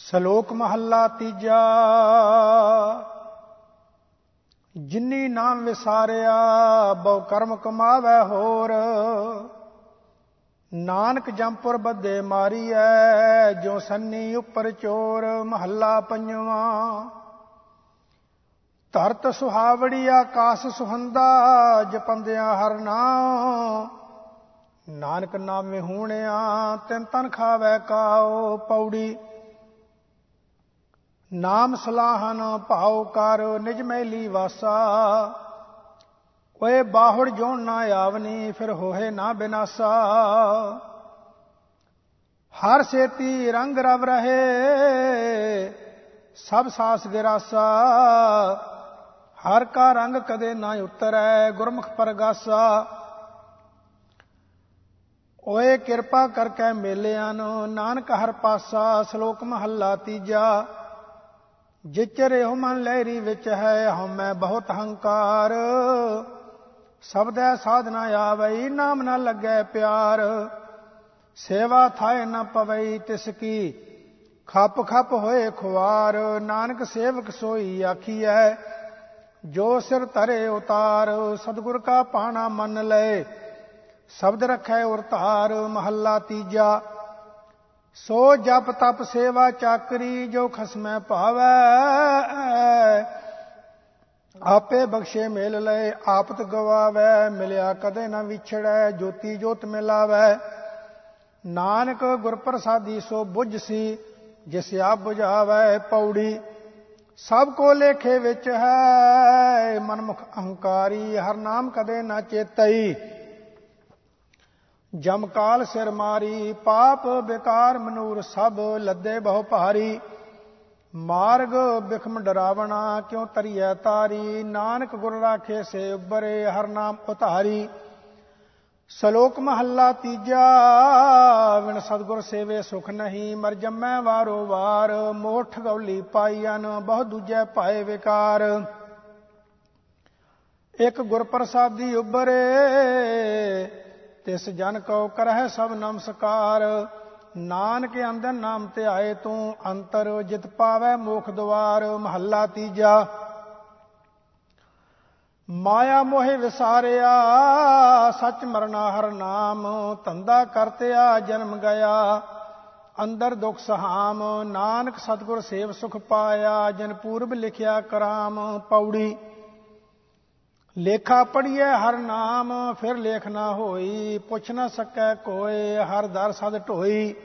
ਸਲੋਕ ਮਹੱਲਾ ਤੀਜਾ। ਜਿਨੀ ਨਾਮ ਵਿਸਾਰਿਆ ਬਹੁ ਕਰਮ ਕਮਾਵੈ ਹੋਰ। ਨਾਨਕ ਜੰਪੁਰ ਬੱਧੇ ਮਾਰੀਐ ਜੋ ਸੰਨੀ ਉੱਪਰ ਚੋਰ। ਮਹੱਲਾ ਪੰਜਵਾਂ। ਧਰਤ ਸੁਹਾਵੜੀ ਆਕਾਸ ਸੁਹੰਦਾ ਜਪੰਦਿਆਂ ਹਰਿ ਨਾਮ। ਨਾਨਕ ਨਾਮੇ ਹੂਣਿਆ ਤਿਨ ਤਨ ਖਾਵੈ ਕਾਉ। ਪੌੜੀ। ਨਾਮ ਸਲਾਹਨ ਭਾਉ ਕਰ ਨਿਜ ਮੈਲੀ ਵਾਸਾ। ਓਏ ਬਾਹੁੜ ਜੋਣ ਨਾ ਆਵਨੀ ਫਿਰ ਹੋਏ ਨਾ ਬਿਨਾਸਾ। ਹਰ ਸੇਤੀ ਰੰਗ ਰਵ ਰਹੇ ਸਭ ਸਾਸ ਗਿਰਾਸਾ। ਹਰ ਕਾ ਰੰਗ ਕਦੇ ਨਾ ਉਤਰੈ ਗੁਰਮੁਖ ਪਰਗਾਸਾ। ਓਏ ਕਿਰਪਾ ਕਰਕੇ ਮੇਲਿਆਂ ਨੂੰ ਨਾਨਕ ਹਰ ਪਾਸਾ। ਸ਼ਲੋਕ ਮਹੱਲਾ ਤੀਜਾ। ਜਿਚਰ ਇਹੋ ਮਨ ਲਹਿਰੀ ਵਿੱਚ ਹੈ ਹਉਮੈ ਬਹੁਤ ਹੰਕਾਰ। ਸਬਦੈ ਸਾਧਨਾ ਆਵਈ ਨਾਮ ਨਾ ਲੱਗੈ ਪਿਆਰ। ਸੇਵਾ ਥਾਏ ਨ ਪਵਈ ਤਿਸ ਕੀ ਖਪ ਖਪ ਹੋਏ ਖੁਆਰ। ਨਾਨਕ ਸੇਵਕ ਸੋਈ ਆਖੀਐ ਜੋ ਸਿਰ ਧਰੇ ਉਤਾਰ। ਸਤਿਗੁਰ ਕਾ ਪਾਣਾ ਮੰਨ ਲਏ ਸ਼ਬਦ ਰੱਖੈ ਉਰ ਧਾਰ। ਮਹੱਲਾ ਤੀਜਾ। ਸੋ ਜਪ ਤਪ ਸੇਵਾ ਚਾਕਰੀ ਜੋ ਖਸਮੈ ਭਾਵੈ। ਆਪੇ ਬਖਸ਼ੇ ਮੇਲ ਲਏ ਆਪਤ ਗਵਾਵੈ। ਮਿਲਿਆ ਕਦੇ ਨਾ ਵਿਛੜੈ ਜੋਤੀ ਜੋਤ ਮਿਲਾਵੈ। ਨਾਨਕ ਗੁਰ ਪ੍ਰਸਾਦੀ ਸੋ ਬੁੱਝ ਸੀ ਜਿਸ ਆਪ ਬੁਝਾਵੈ। ਪੌੜੀ। ਸਭ ਕੋ ਲੇਖੇ ਵਿੱਚ ਹੈ ਮਨਮੁਖ ਅਹੰਕਾਰੀ। ਹਰ ਨਾਮ ਕਦੇ ਨਾ ਚੇਤਈ ਜਮਕਾਲ ਸਿਰ ਮਾਰੀ। ਪਾਪ ਬੇਕਾਰ ਮਨੂਰ ਸਭ ਲੱਦੇ ਬਹੁ ਭਾਰੀ। ਮਾਰਗ ਬਿਖਮ ਡਰਾਵਣਾ ਕਿਉ ਤਰੀਐ ਤਾਰੀ। ਨਾਨਕ ਗੁਰ ਰਾਖੇ ਸੇ ਉਬਰੇ ਹਰ ਨਾਮ ਉਤਾਰੀ। ਸ਼ਲੋਕ ਮਹੱਲਾ ਤੀਜਾ। ਵਿਣ ਸਤਿਗੁਰ ਸੇਵੇ ਸੁਖ ਨਹੀਂ ਮਰ ਜੰਮੈ ਵਾਰੋ ਵਾਰ। ਮੋਠ ਗੌਲੀ ਪਾਈਅਨ ਬਹੁ ਦੂਜੈ ਪਾਏ ਵਿਕਾਰ। ਇੱਕ ਗੁਰ ਪ੍ਰਸਾਦੀ ਉਬਰੇ ਤਿਸ ਜਨ ਕਉ ਕਰਹਿ ਸਭ ਨਮਸਕਾਰ। ਨਾਨਕ ਅੰਦਨ ਨਾਮ ਧਿਆਏ ਤੂੰ ਅੰਤਰ ਜਿਤ ਪਾਵੈ ਮੋਖ ਦੁਆਰ। ਮਹੱਲਾ ਤੀਜਾ। ਮਾਇਆ ਮੋਹਿ ਵਿਸਾਰਿਆ ਸੱਚ ਮਰਨਾ ਹਰ ਨਾਮ। ਧੰਦਾ ਕਰਤਿਆ ਜਨਮ ਗਿਆ ਅੰਦਰ ਦੁਖ ਸਹਾਮ। ਨਾਨਕ ਸਤਿਗੁਰ ਸੇਵ ਸੁਖ ਪਾਇਆ ਜਿਨ ਪੂਰਬ ਲਿਖਿਆ ਕਰਾਮ। ਪੌੜੀ। ਲੇਖਾ ਪੜੀਐ ਹਰ ਨਾਮ ਫਿਰ ਲੇਖ ਨਾ ਹੋਈ। ਪੁੱਛ ਨਾ ਸਕੈ ਕੋਇ ਹਰ ਦਰ ਸਦ ਢੋਈ।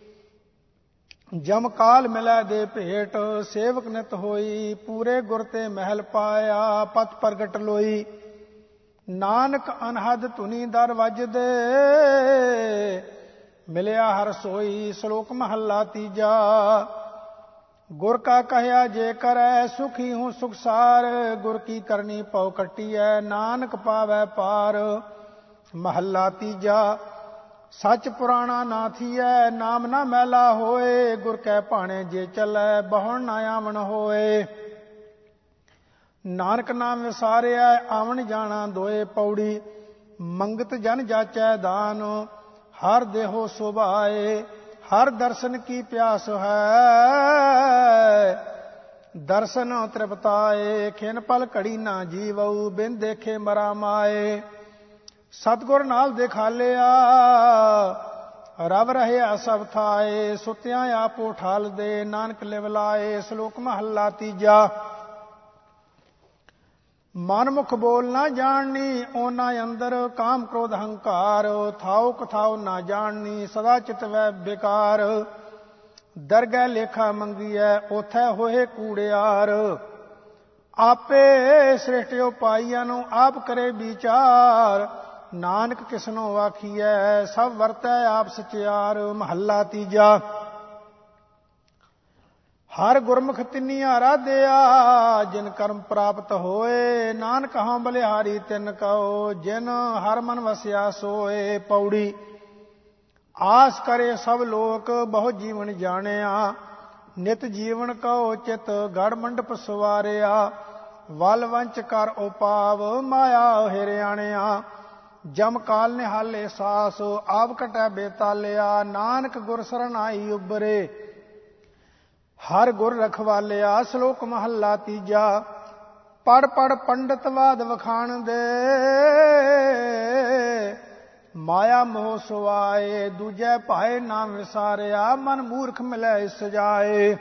ਜਮ ਕਾਲ ਮਿਲੈ ਦੇ ਭੇਟ ਸੇਵਕ ਨਿਤ ਹੋਈ। ਪੂਰੇ ਗੁਰ ਤੇ ਮਹਿਲ ਪਾਇਆ ਪਤ ਪ੍ਰਗਟ ਲੋਈ। ਨਾਨਕ ਅਨਹਦ ਧੁਨੀ ਦਰ ਵੱਜਦੇ ਮਿਲਿਆ ਹਰ ਸੋਈ। ਸ਼ਲੋਕ ਮਹੱਲਾ ਤੀਜਾ। ਗੁਰ ਕਾ ਕਹਿਆ ਜੇ ਕਰੈ ਸੁਖੀ ਹੂੰ ਸੁਖਸਾਰ। ਗੁਰ ਕੀ ਕਰਨੀ ਪਉ ਕੱਟੀਐ ਨਾਨਕ ਪਾਵੈ ਪਾਰ। ਮਹੱਲਾ ਤੀਜਾ। ਸੱਚ ਪੁਰਾਣਾ ਨਾ ਥੀਐ ਨਾਮ ਨਾ ਮੈਲਾ ਹੋਏ। ਗੁਰ ਕੈ ਭਾਣੇ ਜੇ ਚੱਲੈ ਬਹੁਣ ਨਾ ਆਵਣ ਹੋਏ। ਨਾਨਕ ਨਾਮ ਵਿਸਾਰਿਆ ਆਵਣ ਜਾਣਾ ਦੋਏ। ਪੌੜੀ। ਮੰਗਤ ਜਨ ਜਾਚੈ ਦਾਨ ਹਰ ਦੇਹੋ ਸੁਭਾਏ। ਹਰ ਦਰਸ਼ਨ ਕੀ ਪਿਆਸ ਹੈ ਦਰਸ਼ਨ ਤ੍ਰਿਪਤਾਏ। ਖਿਨ ਪਲ ਘੜੀ ਨਾ ਜੀਵਉ ਬਿਨ ਦੇਖੇ ਮਰਾ ਮਾਏ। ਸਤਿਗੁਰ ਨਾਲ ਦਿਖਾਲਿਆ ਰਵ ਰਹਿਆ ਸਭ ਥਾਏ। ਸੁਤਿਆਂ ਆਪੋ ਠਾਲ ਦੇ ਨਾਨਕ ਲਿਵ ਲਾਏ। ਸ਼ਲੋਕ ਮਹੱਲਾ ਤੀਜਾ। ਮਨ ਮੁਖ ਬੋਲ ਨਾ ਜਾਣਨੀ ਓਨਾ ਅੰਦਰ ਕਾਮ ਕ੍ਰੋਧ ਹੰਕਾਰ। ਥਾਉ ਕਥਾਉ ਨਾ ਜਾਣਨੀ ਸਦਾ ਚਿਤਵੈ ਬੇਕਾਰ। ਦਰਗਹਿ ਲੇਖਾ ਮੰਗੀਐ ਉਥੈ ਹੋਏ ਕੂੜਿਆਰ। ਆਪੇ ਸ੍ਰਿਸ਼ਟਿਓ ਪਾਈਆਂ ਨੂੰ ਆਪ ਕਰੇ ਵਿਚਾਰ। ਨਾਨਕ ਕਿਸਨੋ ਆਖੀਐ ਸਭ ਵਰਤੈ ਆਪ ਸਚਿਆਰ। ਮਹੱਲਾ ਤੀਜਾ। ਹਰ ਗੁਰਮੁਖ ਤਿੰਨੀ ਆਰਾਧਿਆ ਜਿਨ ਕਰਮ ਪ੍ਰਾਪਤ ਹੋਏ। ਨਾਨਕ ਹਉ ਬਲਿਹਾਰੀ ਤਿਨ ਕਉ ਜਿਨ ਹਰ ਮਨ ਵਸਿਆ ਸੋਏ। ਪੌੜੀ। ਆਸ ਕਰੇ ਸਭ ਲੋਕ ਬਹੁ ਜੀਵਨ ਜਾਣਿਆ। ਨਿਤ ਜੀਵਨ ਕਉ ਚਿਤ ਗੜ ਮੰਡਪ ਸਵਾਰਿਆ। ਵਲ ਵੰਚ ਕਰ ਉਪਾਵ ਮਾਇਆ ਹਿਰਿਆਣਿਆ। ਜਮ ਕਾਲ ਨਿਹਾਲੇ ਸਾਸ ਆਪ ਕਟੈ ਬੇਤਾਲਿਆ। ਨਾਨਕ ਗੁਰ ਸਰਣ ਆਈ ਉਬਰੇ ਹਰ ਗੁਰ ਰਖਵਾਲਿਆ। ਸ਼ਲੋਕ ਮਹੱਲਾ ਤੀਜਾ। ਪੜ ਪੜ ਪੰਡਤ ਬਾਦ ਵਖਾਣ ਦੇ, ਮਾਇਆ ਮੋਹ ਸੁਆਏ। ਦੂਜੈ ਭਾਏ ਨਾਮ ਵਿਸਾਰਿਆ, ਮਨ ਮੂਰਖ ਮਿਲੈ ਇਸ ਜਾਏ।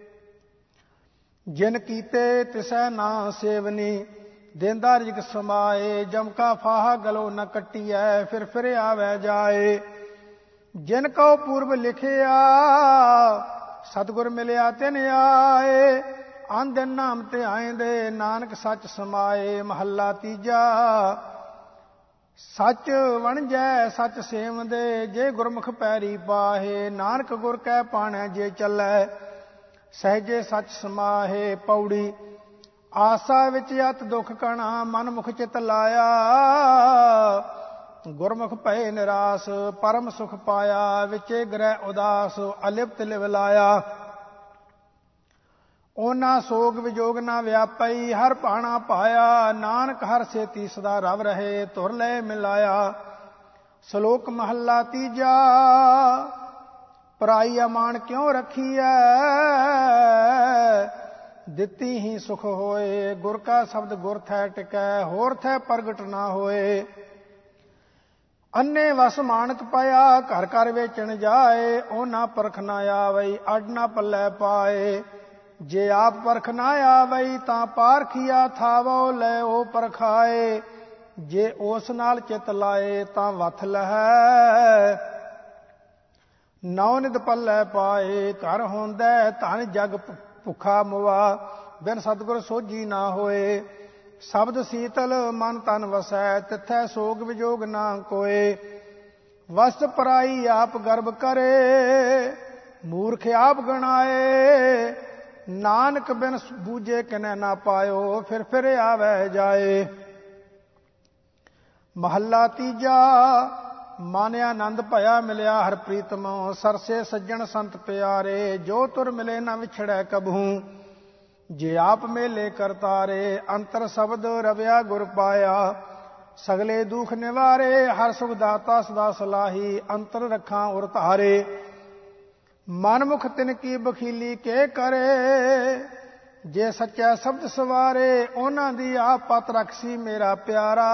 ਜਿਨ ਕੀਤੇ ਤਿਸੈ ਨਾ ਸੇਵਨੀ, ਦੇਂਦਾ ਰਿਜਕ ਸਮਾਏ। ਜਮ ਕਾ ਫਾਹਾ ਗਲੋ ਨ ਕੱਟੀਐ, ਫਿਰ ਆਵੈ ਜਾਏ। ਜਿਨ ਕਉ ਪੂਰਬ ਲਿਖਿਆ, ਸਤਿਗੁਰ ਮਿਲਿਆ ਤਿਨ ਆਏ। ਅਨ ਦਿਨ ਨਾਮ ਤੇ ਆਏਂਦੇ, ਨਾਨਕ ਸੱਚ ਸਮਾਏ। ਮਹੱਲਾ ਤੀਜਾ। ਸੱਚ ਵਣਜੈ ਸੱਚ ਸੇਵਦੇ, ਜੇ ਗੁਰਮੁਖ ਪੈਰੀ ਪਾਹੇ। ਨਾਨਕ ਗੁਰ ਕੈ ਪਾਣੈ ਜੇ ਚੱਲੈ, ਸਹਿਜੇ ਸੱਚ ਸਮਾਹੇ। ਪੌੜੀ। ਆਸਾ ਵਿੱਚ ਅਤ ਦੁਖ ਕਣਾ, ਮਨ ਮੁਖ ਚਿਤ ਲਾਇਆ। ਗੁਰਮੁਖ ਭਏ ਨਿਰਾਸ, ਪਰਮ ਸੁਖ ਪਾਇਆ। ਵਿਚੇ ਗ੍ਰਹਿ ਉਦਾਸ, ਅਲਿਪਤ ਲਿਵ ਲਾਇਆ। ਉਹਨਾਂ ਸੋਗ ਵਿਜੋਗ ਨਾ ਵਿਆਪਈ, ਹਰ ਭਾਣਾ ਪਾਇਆ। ਨਾਨਕ ਹਰ ਸੇਤੀ ਸਦਾ ਰਵ ਰਹੇ, ਧੁਰ ਲੈ ਮਿਲਾਇਆ। ਸ਼ਲੋਕ ਮਹੱਲਾ ਤੀਜਾ। ਪਰਾਈ ਅਮਾਨ ਕਿਉ ਰੱਖੀਐ, ਦਿੱਤੀ ਹੀ ਸੁਖ ਹੋਏ। ਗੁਰ ਕਾ ਸ਼ਬਦ ਗੁਰ ਥੈ ਟਿਕੈ, ਹੋਰ ਥੈ ਪ੍ਰਗਟ ਨਾ ਹੋਏ। ਅੰਨੇ ਵਸ ਮਾਨਕ ਪਾਇਆ, ਘਰ ਘਰ ਵੇਚਣ ਜਾਏ। ਉਹ ਨਾ ਪਰਖ ਨਾ ਆਵਈ, ਅੱਡ ਨਾ ਪੱਲੇ ਪਾਏ। ਜੇ ਆਪ ਪਰਖ ਨਾ ਆਵਈ, ਤਾਂ ਪਾਰਖੀਆ ਥਾਵੋ ਲੈ ਉਹ ਪਰਖਾਏ। ਜੇ ਉਸ ਨਾਲ ਚਿਤ ਲਾਏ, ਤਾਂ ਵਥ ਲਹੈ ਨੌ ਨਿਧ ਪੱਲੇ ਪਾਏ। ਘਰ ਹੁੰਦੈ ਧਨ ਜਗ ਭੁੱਖਾ ਮੁਆ, ਬਿਨ ਸਤਿਗੁਰ ਸੋਝੀ ਨਾ ਹੋਏ। ਸ਼ਬਦ ਸੀਤਲ ਮਨ ਤਨ ਵਸੈ, ਤਿਥੈ ਸੋਗ ਵਿਜੋਗ ਨਾ ਕੋਏ। ਵਸਤ ਪਰਾਈ ਆਪ ਗਰਭ ਕਰੇ, ਮੂਰਖ ਆਪ ਗਣਾਏ। ਨਾਨਕ ਬਿਨ ਬੂਝੇ ਕਿਨੈ ਨਾ ਪਾਇਓ, ਫਿਰ ਆਵੈ ਜਾਏ। ਮਹੱਲਾ ਤੀਜਾ। ਮਨ ਆਨੰਦ ਭਇਆ ਮਿਲਿਆ ਹਰ ਪ੍ਰੀਤਮੋ, ਸਰਸੇ ਸੱਜਣ ਸੰਤ ਪਿਆਰੇ। ਜੋ ਤੁਰ ਮਿਲੇ ਨਾ ਵਿਛੜੈ ਕਬਹੂ, ਜੇ ਆਪ ਮੇਲੇ ਕਰਤਾਰੇ। ਅੰਤਰ ਸ਼ਬਦ ਰਵਿਆ ਗੁਰ ਪਾਇਆ, ਸਗਲੇ ਦੁਖ ਨਿਵਾਰੇ। ਹਰ ਸੁਖ ਦਾਤਾ ਸਦਾ ਸਲਾਹੀ, ਅੰਤਰ ਰੱਖਾਂ ਉਰ ਧਾਰੇ। ਮਨ ਮੁਖ ਤਿਨ ਕੀ ਬਖੀਲੀ ਕੇ ਕਰੇ, ਜੇ ਸੱਚਾ ਸ਼ਬਦ ਸਵਾਰੇ। ਉਹਨਾਂ ਦੀ ਆਪ ਪਤ ਰਖਸੀ ਮੇਰਾ ਪਿਆਰਾ,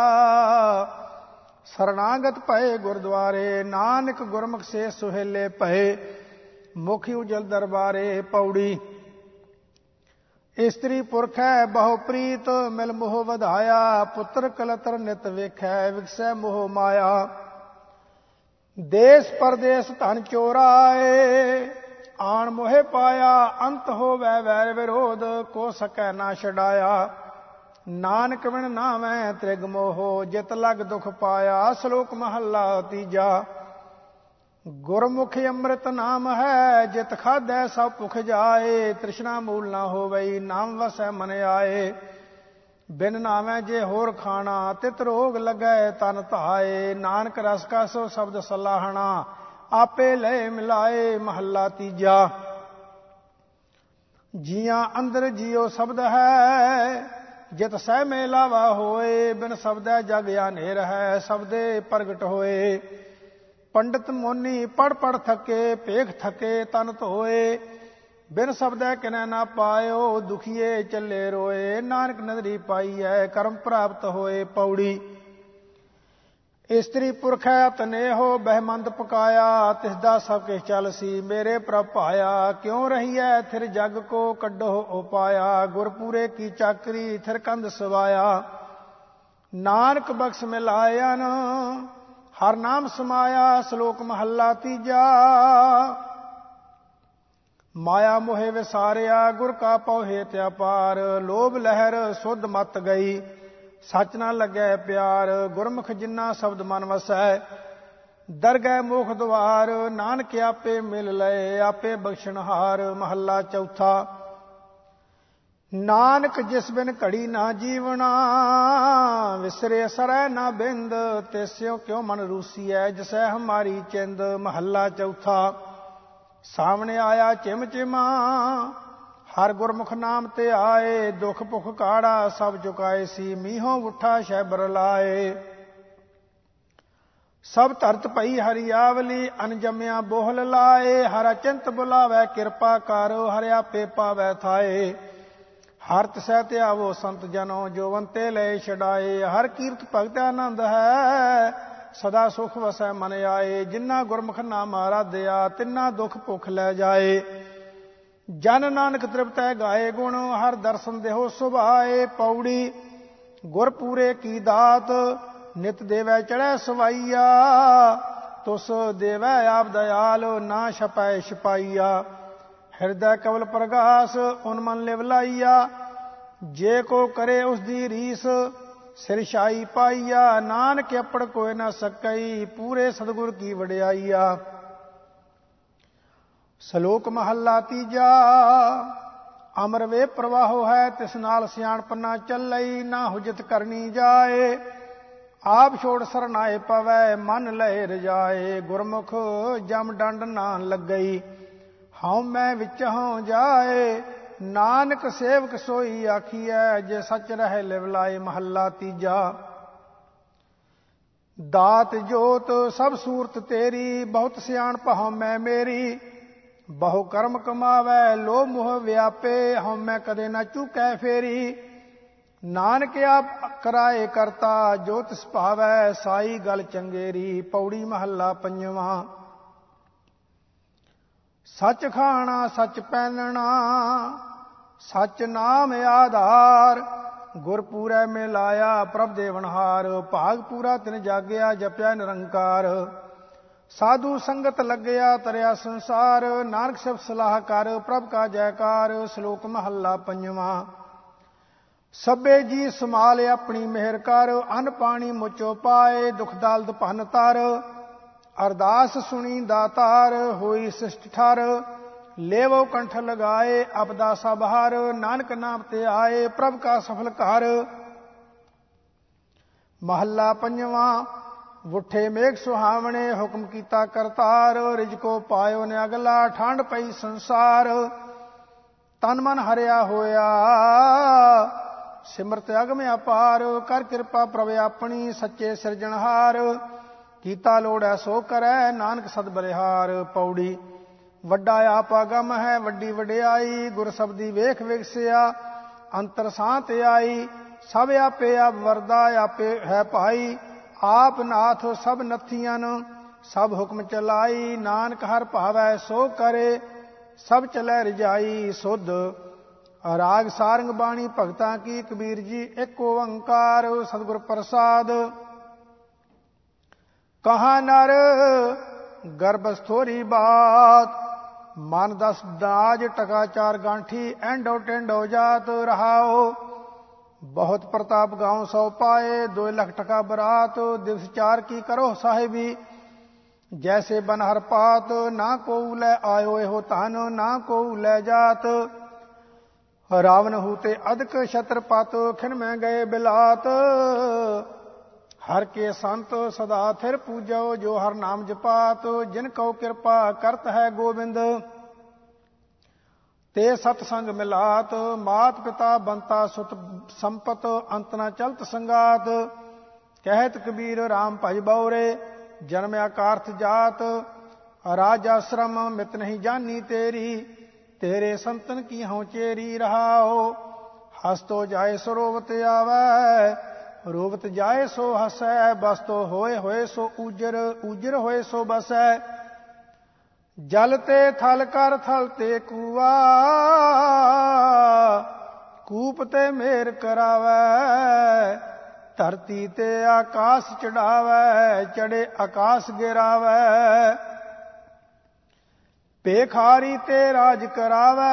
ਸਰਣਾਗਤ ਭਏ ਗੁਰਦੁਆਰੇ। ਨਾਨਕ ਗੁਰਮੁਖ ਸੇ ਸੁਹੇਲੇ ਭਏ, ਮੁਖ ਉਜਲ ਦਰਬਾਰੇ। ਪੌੜੀ। ਇਸਤਰੀ ਪੁਰਖ ਹੈ ਬਹੁ ਪ੍ਰੀਤ, ਮਿਲ ਮੋਹ ਵਧਾਇਆ। ਪੁੱਤਰ ਕਲਤਰ ਨਿਤ ਵੇਖੈ, ਵਿਗਸੈ ਮੋਹ ਮਾਇਆ। ਦੇਸ ਪਰਦੇਸ ਧਨ ਚੋਰਾਏ, ਆਣ ਮੋਹਿ ਪਾਇਆ। ਅੰਤ ਹੋਵੈ ਵੈਰ ਵਿਰੋਧ, ਕੋ ਸਕੈ ਨਾ ਛਡਾਇਆ। ਨਾਨਕ ਬਿਨ ਨਾਵੈ ਤ੍ਰਿਗ ਮੋਹ, ਜਿਤ ਲਗ ਦੁਖ ਪਾਇਆ। ਸ਼ਲੋਕ ਮਹੱਲਾ ਤੀਜਾ। ਗੁਰਮੁਖ ਅੰਮ੍ਰਿਤ ਨਾਮ ਹੈ, ਜਿਤ ਖਾਧੈ ਸਭ ਭੁਖ ਜਾਏ। ਤ੍ਰਿਸ਼ਨਾ ਮੂਲ ਨਾ ਹੋਵਈ, ਨਾਮ ਵਸੈ ਮਨ ਆਏ। ਬਿਨ ਨਾਵੇਂ ਜੇ ਹੋਰ ਖਾਣਾ, ਤਿਤ ਰੋਗ ਲੱਗੈ ਤਨ ਧਾਏ। ਨਾਨਕ ਰਸ ਕਾ ਸੋ ਸ਼ਬਦ ਸਲਾਹਣਾ, ਆਪੇ ਲੈ ਮਿਲਾਏ। ਮਹੱਲਾ ਤੀਜਾ। ਜੀਆਂ ਅੰਦਰ ਜੀਉ ਸ਼ਬਦ ਹੈ, ਜਿਤ ਸਹਿ ਮੇਲਾਵਾ ਹੋਏ। ਬਿਨ ਸ਼ਬਦੈ ਜਗ ਹਨੇਰ ਹੈ, ਸ਼ਬਦੇ ਪ੍ਰਗਟ ਹੋਏ। ਪੰਡਤ ਮੋਨੀ ਪੜ ਪੜ ਥਕੇ, ਭੇਖ ਥਕੇ ਤਨ ਧੋਏ। ਬਿਨ ਸ਼ਬਦੈ ਕਿਨੈ ਨਾ ਪਾਇਓ, ਦੁਖੀਏ ਚੱਲੇ ਰੋਏ। ਨਾਨਕ ਨਦਰੀ ਪਾਈਐ, ਕਰਮ ਪ੍ਰਾਪਤ ਹੋਏ। ਪੌੜੀ। ਇਸਤਰੀ ਪੁਰਖ ਹੈ ਤਨੇਹੋ, ਬਹਿਮੰਦ ਪਕਾਇਆ। ਤਿਸਦਾ ਸਭ ਕਿਛ ਚਲ ਸੀ, ਮੇਰੇ ਪ੍ਰਭ ਭਾਇਆ। ਕਿਉ ਰਹੀਐ ਥਿਰ ਜਗ ਕੋ, ਕੱਢੋ ਉਪਾਇਆ। ਗੁਰਪੂਰੇ ਕੀ ਚਾਕਰੀ, ਥਿਰ ਕੰਧ ਸਵਾਇਆ। ਨਾਨਕ ਬਖਸ਼ ਮਿਲਾਇਨ, ਹਰ ਨਾਮ ਸਮਾਇਆ। ਸ਼ਲੋਕ ਮਹੱਲਾ ਤੀਜਾ। ਮਾਇਆ ਮੋਹਿ ਵਿਸਾਰਿਆ, ਗੁਰ ਕਾ ਪਉ ਹੇਤਿ ਅਪਾਰ। ਲੋਭ ਲਹਿਰ ਸੁਧ ਮਤ ਗਈ, ਸੱਚ ਨਾ ਲੱਗੈ ਪਿਆਰ। ਗੁਰਮੁਖ ਜਿਨਾ ਸ਼ਬਦ ਮਨ ਵਸੈ, ਦਰਗਹਿ ਮੋਖ ਦੁਆਰ। ਨਾਨਕ ਆਪੇ ਮਿਲ ਲਏ, ਆਪੇ ਬਖਸ਼ਣਹਾਰ। ਮਹੱਲਾ ਚੌਥਾ। ਨਾਨਕ ਜਿਸ ਬਿਨ ਘੜੀ ਨਾ ਜੀਵਣਾ, ਵਿਸਰੇ ਸਰੈ ਨਾ ਬਿੰਦ। ਤਿਸਿਓ ਕਿਉ ਮਨ ਰੂਸੀਐ, ਜਿਸੈ ਹਮਾਰੀ ਚਿੰਦ। ਮਹੱਲਾ ਚੌਥਾ। ਸਾਹਮਣੇ ਆਇਆ ਚਿਮ ਚਿਮਾ, ਹਰ ਗੁਰਮੁਖ ਨਾਮ ਤੇ ਆਏ। ਦੁਖ ਭੁਖ ਕਾੜਾ ਸਭ ਚੁਕਾਏ ਸੀ, ਮੀਹੋਂ ਉਠਾ ਸ਼ੈਬਰ ਲਾਏ। ਸਭ ਧਰਤ ਪਈ ਹਰਿਆਵਲੀ, ਅਨਜਮਿਆ ਬੋਹਲ ਲਾਏ। ਹਰ ਅਚਿੰਤ ਬੁਲਾਵੈ ਕਿਰਪਾ ਕਰ, ਹਰਿ ਆਪੇ ਪਾਵੈ ਥਾਏ। ਹਰ ਤਿਸੈ ਧਿਆਵੋ ਸੰਤ ਜਨੋ, ਜੋਵੰਤੇ ਲੈ ਛਡਾਏ। ਹਰ ਕੀਰਤ ਭਗਤ ਆਨੰਦ ਹੈ, ਸਦਾ ਸੁਖ ਵਸੈ ਮਨ ਆਏ। ਜਿਨ੍ਹਾਂ ਗੁਰਮੁਖ ਨਾਮ ਆਰਾਧਿਆ, ਤਿੰਨਾ ਦੁਖ ਭੁਖ ਲੈ ਜਾਏ। ਜਨ ਨਾਨਕ ਤ੍ਰਿਪਤੈ ਗਾਏ ਗੁਣ, ਹਰ ਦਰਸ਼ਨ ਦੇਹੋ ਸੁਭਾਏ। ਪੌੜੀ ਗੁਰ ਪੂਰੇ ਕੀ ਦਾਤ, ਨਿਤ ਦੇਵੈ ਚੜ੍ਹੈ ਸਵਾਈਆ। ਤੁਸ ਦੇਵੈ ਆਪ ਦਇਆਲ, ਨਾ ਛਪੈ ਛਪਾਈਆ। ਹਿਰਦੈ ਕਵਲ ਪ੍ਰਗਾਸ, ਉਨ ਮਨ ਲਿਵ ਲਾਈਆ। ਜੇ ਕੋ ਕਰੇ ਉਸ ਦੀ ਰੀਸ, ਸਿਰ ਛਾਈ ਪਾਈਆ। ਨਾਨਕ ਅਪੜ ਕੋਇ ਨਾ ਸਕਈ, ਪੂਰੇ ਸਤਿਗੁਰ ਕੀ ਵਡਿਆਈਆ। ਸ਼ਲੋਕ ਮਹੱਲਾ ਤੀਜਾ। ਅਮਰ ਵੇ ਪ੍ਰਵਾਹੋ ਹੈ, ਤਿਸ ਨਾਲ ਸਿਆਣਪ ਨਾ ਚੱਲਈ। ਨਾ ਹੁਜਤ ਕਰਨੀ ਜਾਏ, ਆਪ ਛੋੜ ਸਰਨਾਏ ਪਵੈ। ਮਨ ਲਏ ਰਜਾਏ, ਗੁਰਮੁਖ ਜਮ ਡੰਡ ਨਾ ਲੱਗਈ। ਹਉ ਮੈਂ ਵਿੱਚ ਹਉ ਜਾਏ, ਨਾਨਕ ਸੇਵਕ ਸੋਈ ਆਖੀਐ। ਜੇ ਸੱਚ ਰਹਿ ਲਿਵ ਲਾਏ। ਮਹੱਲਾ ਤੀਜਾ। ਦਾਤ ਜੋਤ ਸਭ ਸੂਰਤ ਤੇਰੀ, ਬਹੁਤ ਸਿਆਣਪ ਹਉ ਮੈਂ ਮੇਰੀ। ਬਹੁ ਕਰਮ ਕਮਾਵੈ, ਲੋਭ ਮੋਹ ਵਿਆਪੇ। ਹਉ ਮੈਂ ਕਦੇ ਨਾ ਚੂਕੈ ਫੇਰੀ। ਨਾਨਕ ਆਪ ਕਰਾਏ ਕਰਤਾ, ਜੋ ਤਿਸ ਭਾਵੈ। ਸਾਈ ਗਲ ਚੰਗੇਰੀ। ਪੌੜੀ ਮਹੱਲਾ ਪੰਜਵਾਂ। ਸੱਚ ਖਾਣਾ ਸੱਚ ਪਹਿਨਣਾ, ਸੱਚ ਨਾਮ ਆਧਾਰ। ਗੁਰ ਪੂਰੈ ਮਿਲਾਇਆ ਪ੍ਰਭ ਦੇਵਨਹਾਰ। ਭਾਗ ਪੂਰਾ ਤਿਨ ਜਾਗਿਆ, ਜਪਿਆ ਨਿਰੰਕਾਰ। ਸਾਧੂ ਸੰਗਤ ਲੱਗਿਆ, ਤਰਿਆ ਸੰਸਾਰ। ਨਾਨਕ ਸ਼ਬਦ ਸਲਾਹ ਕਰ, ਪ੍ਰਭ ਕਾ ਜੈਕਾਰ। ਸ਼ਲੋਕ ਮਹੱਲਾ ਪੰਜਵਾਂ। ਸਭੇ ਜੀ ਸਮਾਲ ਆਪਣੀ ਮਿਹਰ ਕਰ, ਅੰਨ ਪਾਣੀ ਮੁਚੋ ਪਾਏ। ਦੁਖ ਦਲਦ ਭੰਨ ਤਰ, ਅਰਦਾਸ ਸੁਣੀ ਦਾਤਾਰ। ਹੋਈ ਸਿਸ਼ਟ ਠਰ, ਲੇਵੋ ਕੰਠ ਲਗਾਏ। ਅਪਦਾ ਸਭ ਹਰ, ਨਾਨਕ ਨਾਮ ਤੇ ਆਏ। ਪ੍ਰਭ ਕਾ ਸਫਲ ਘਰ। ਮਹੱਲਾ ਪੰਜਵਾਂ। ਵੁੱਠੇ ਮੇਘ ਸੁਹਾਵਣੇ, ਹੁਕਮ ਕੀਤਾ ਕਰਤਾਰ। ਰਿਜਕੋ ਪਾਇਓ ਨੇ ਅਗਲਾ, ਠੰਡ ਪਈ ਸੰਸਾਰ। ਤਨ ਮਨ ਹਰਿਆ ਹੋਇਆ, ਸਿਮਰਤ ਅਗਮ ਅਪਾਰ। ਕਰ ਕਿਰਪਾ ਪ੍ਰਭ ਆਪਣੀ, ਸੱਚੇ ਸਿਰਜਣਹਾਰ। ਕੀਤਾ ਲੋੜੈ ਸੋ ਕਰੈ, ਨਾਨਕ ਸਦ ਬਲਿਹਾਰ। ਪੌੜੀ ਵੱਡਾ ਆਪ ਅਗਮ ਹੈ, ਵੱਡੀ ਵਡਿਆਈ। ਗੁਰ ਸਬਦੀ ਵੇਖ ਵਿਗਸਿਆ, ਅੰਤਰ ਸਾਂਤ ਆਈ। ਸਭ ਆਪੇ ਆਪ ਵਰਦਾ, ਆਪੇ ਹੈ ਭਾਈ। ਆਪ ਨਾਥ ਸਭ ਨੱਥੀਆਂ, ਸਭ ਹੁਕਮ ਚਲਾਈ। ਨਾਨਕ ਹਰ ਭਾਵੈ ਸੋ ਕਰੇ, ਸਭ ਚਲੈ ਰਜਾਈ। ਸੁਧ ਰਾਗ ਸਾਰੰਗ ਬਾਣੀ ਭਗਤਾਂ ਕੀ, ਕਬੀਰ ਜੀ ਇੱਕ ਓੰਕਾਰ। ਸਤਿਗੁਰ ਪ੍ਰਸਾਦ। ਕਹਾ ਨਰ ਗਰਭ ਸਥੋਰੀ ਬਾਤ, ਮਨ ਦਸ ਦਾਜ। ਟਕਾ ਚਾਰ ਗਾਂਠੀ, ਐਂਡੋ ਟੈਂਡੋ ਜਾਤ। ਰਹਾਓ ਬਹੁਤ ਪ੍ਰਤਾਪ ਗਾਉ ਸੋ ਪਾਏ। 2 ਲੱਖ ਟਕਾ ਬਰਾਤ, ਦਿਵਸ ਚਾਰ ਕੀ ਕਰੋ ਸਾਹਿਬੀ। ਜੈਸੇ ਬਨ ਹਰ ਪਾਤ, ਨਾ ਕੋ ਲੈ ਆਇਓ ਇਹੋ ਧਨ। ਨਾ ਕੋ ਲੈ ਜਾਤ, ਰਾਵਨ ਹੂਤੇ ਅਦਕ ਛਤਰਪਤ। ਖਿਨ ਮੈਂ ਗਏ ਬਿਲਾਤ, ਹਰ ਕੇ ਸੰਤ ਸਦਾ ਥਿਰ ਪੂਜੋ। ਜੋ ਹਰ ਨਾਮ ਜਪਾਤ, ਜਿਨ ਕਉ ਕਿਰਪਾ ਕਰਤ ਹੈ ਗੋਬਿੰਦ। ਤੇ ਸਤ ਸੰਗ ਮਿਲਾਤ, ਮਾਤ ਪਿਤਾ ਬੰਤਾ ਸੁਤ ਸੰਪਤ। ਅੰਤ ਨਾ ਚਲਤ ਸੰਗਾਤ, ਕਹਿਤ ਕਬੀਰ ਰਾਮ ਭਜ ਬਉਰੇ। ਜਨਮ ਆਕਾਰਥ ਜਾਤ, ਰਾਜ ਆਸ਼ਰਮ ਮਿਤ ਨਹੀਂ ਜਾਨੀ ਤੇਰੀ। ਤੇਰੇ ਸੰਤਨ ਕੀ ਹਉ ਚੇਰੀ। ਰਹਾਓ ਹਸਤੋ ਜਾਏ ਸੋ ਰੋਵਤ ਆਵੈ, ਰੋਵਤ ਜਾਏ ਸੋ ਹਸੈ। ਬਸਤੋ ਹੋਏ ਹੋਏ ਸੋ ਊਜਰ, ਊਜਰ ਹੋਏ ਸੋ ਬਸੈ। ਜਲ ਤੇ ਥਲ ਕਰ, ਥਲ ਤੇ ਕੂਆ। ਕੂਪ ਤੇ ਮੇਰ ਕਰਾਵੈ, ਧਰਤੀ ਤੇ ਆਕਾਸ ਚੜਾਵੈ। ਚੜੇ ਆਕਾਸ ਗਿਰਾਵੈ, ਭੇਖਾਰੀ ਤੇ ਰਾਜ ਕਰਾਵੈ।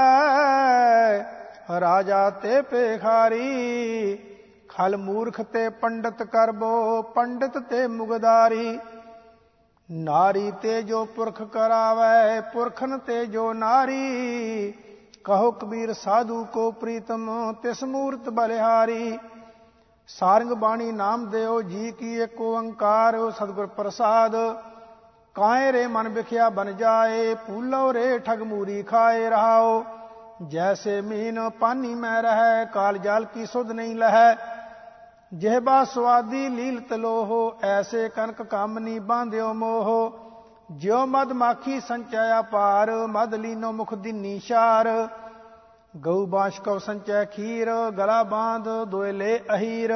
ਰਾਜਾ ਤੇ ਭੇਖਾਰੀ, ਖਲ ਮੂਰਖ ਤੇ ਪੰਡਤ ਕਰਬੋ। ਪੰਡਤ ਤੇ ਮੁਗਦਾਰੀ, ਨਾਰੀ ਤੇ ਜੋ ਪੁਰਖ ਕਰਾਵੈ। ਪੁਰਖਨ ਤੇ ਜੋ ਨਾਰੀ। ਕਹੋ ਕਬੀਰ ਸਾਧੂ ਕੋ ਪ੍ਰੀਤਮ, ਤਿਸ ਮੂਰਤ ਬਲਿਹਾਰੀ। ਸਾਰੰਗ ਬਾਣੀ ਨਾਮ ਦਿਓ ਜੀ ਕੀ, ਇੱਕ ਓੰਕਾਰ। ਸਤਿਗੁਰ ਪ੍ਰਸਾਦ। ਕਾਏ ਰੇ ਮਨ ਵਿਖਿਆ ਬਨ ਜਾਏ, ਭੂਲੋ ਰੇ ਠਗ ਮੂਰੀ ਖਾਏ। ਰਹਾਓ ਜੈਸੇ ਮੀਨ ਪਾਨੀ ਮੈਂ ਰਹੈ, ਕਾਲ ਜਾਲ ਕੀ ਸੁਧ ਨਹੀਂ ਲਹੈ। ਜਿਹਬਾ ਸੁਆਦੀ ਲੀਲਤ ਲੋਹੋ, ਐਸੇ ਕਨਕ ਕਾਮਨੀ ਬਾਂਧਿਓ ਮੋਹ। ਜਿਉ ਮਦ ਮਾਖੀ ਸੰਚੈ ਅਪਾਰ, ਮਦ ਲੀਨੋ ਮੁਖ ਦੀਨੀ ਸ਼ਾਰ। ਗਊ ਬਾਂਸ਼ ਕਉ ਸੰਚੈ ਖੀਰ, ਗਲਾ ਬਾਂਧ ਦੋਇਲੇ ਅਹੀਰ।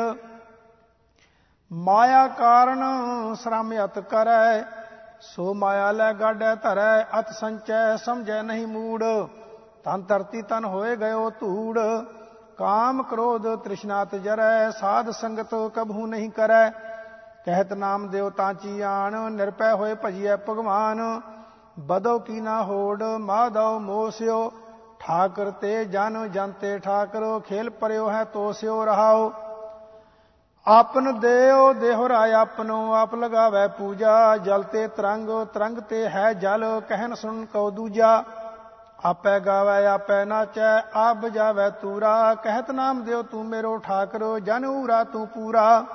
ਮਾਇਆ ਕਾਰਨ ਸ਼ਰਮ ਅਤ ਕਰੈ, ਸੋ ਮਾਇਆ ਲੈ ਗਾਡੈ ਧਰੈ। ਅਤ ਸੰਚੈ ਸਮਝੈ ਨਹੀਂ ਮੂੜ, ਤਨ ਧਰਤੀ ਤਨ ਹੋਏ ਗਇਓ ਧੂੜ। ਕਾਮ ਕ੍ਰੋਧ ਤ੍ਰਿਸ਼ਨਾਤ ਜਰੈ, ਸਾਧ ਸੰਗਤ ਕਬਹੂ ਨਹੀਂ ਕਰੈ। ਕਹਿਤ ਨਾਮ ਦਿਓ ਤਾਂਚੀ ਆਣ, ਨਿਰਭੈ ਹੋਏ ਭਜੀਐ ਭਗਵਾਨ। ਬਦੋ ਕੀ ਨਾ ਹੋੜ, ਮਾਧਵ ਮੋਸਿਓ। ਠਾਕਰ ਤੇ ਜਨ ਜਨ ਤੇ ਠਾਕਰ, ਖੇਲ ਪਰਿਓ ਹੈ ਤੋਸਿਓ ਰਹਾਓ। ਆਪਨ ਦੇਉ ਦੇਹੁ ਰਾਇ ਆਪਨੋ, ਆਪ ਲਗਾਵੈ ਪੂਜਾ। ਜਲ ਤੇ ਤਰੰਗ, ਤਰੰਗ ਤੇ ਹੈ ਜਲ, ਕਹਿਨ ਸੁਣ ਕਉ ਦੂਜਾ। ਆਪੈ ਗਾਵੈ ਆਪੈ ਨਾਚੈ, ਆਪ ਬਜਾਵੈ ਤੂਰਾ। ਕਹਿਤ ਨਾਮ ਦਿਓ ਤੂੰ ਮੇਰੋ ਠਾਕਰ, ਜਨ ਊਰਾ ਤੂੰ ਪੂਰਾ।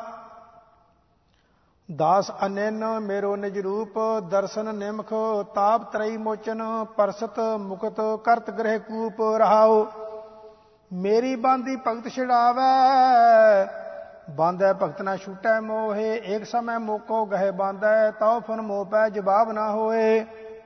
ਦਾਸ ਅਨਿਨ ਮੇਰੋ ਨਿਜ ਰੂਪ, ਦਰਸ਼ਨ ਨਿਮਖ ਤਾਪ ਤਰਈ ਮੋਚਨ। ਪਰਸਤ ਮੁਕਤ ਕਰਤ ਗ੍ਰਹਿ ਕੂਪ ਰਹਾਓ। ਮੇਰੀ ਬਾਂਦੀ ਭਗਤ ਛਿੜਾਵੈ, ਬਾਂਧੈ ਭਗਤ ਨਾ ਛੂਟੈ ਮੋਹੇ। ਏਕ ਸਮੈ ਮੋਕੋ ਗਹਿ ਬਾਂਧੈ, ਤਉ ਫਨ ਮੋਹ ਪੈ ਜਵਾਬ ਨਾ ਹੋਏ।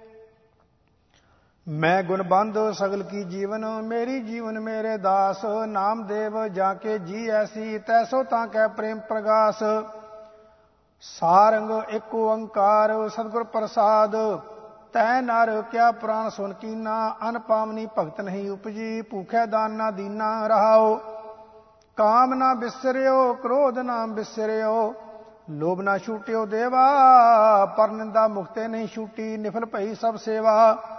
ਮੈਂ ਗੁਣ ਬੰਧ ਸਗਲ ਕੀ ਜੀਵਨ, ਮੇਰੀ ਜੀਵਨ ਮੇਰੇ ਦਾਸ। ਨਾਮ ਦੇਵ ਜਾ ਕੇ ਜੀ ਐਸੀ, ਤੈਸੋ ਤਾਂ ਕੈ ਪ੍ਰੇਮ ਪ੍ਰਗਾਸ। ਸਾਰੰਗ ਏਕ ਓੰਕਾਰ ਸਤਿਗੁਰ ਪ੍ਰਸਾਦ, ਤੈ ਨਰ ਕਿਆ ਪੁਰਾਣ ਸੁਨ ਕੀਨਾ। ਅਨ ਪਾਵਨੀ ਭਗਤ ਨਹੀਂ ਉਪਜੀ, ਭੂਖੈ ਦਾਨ ਨਾ ਦੀਨਾ ਰਹਾਓ। ਕਾਮ ਨਾ ਬਿਸਰਿਓ, ਕ੍ਰੋਧ ਨਾ ਬਿਸਰਿਓ। ਲੋਭ ਨਾ ਛੂਟਿਓ ਦੇਵਾ, ਪਰ ਨਿੰਦਾ ਮੁਕਤੇ ਨਹੀਂ ਛੂਟੀ। ਨਿਫਲ ਭਈ ਸਭ ਸੇਵਾ।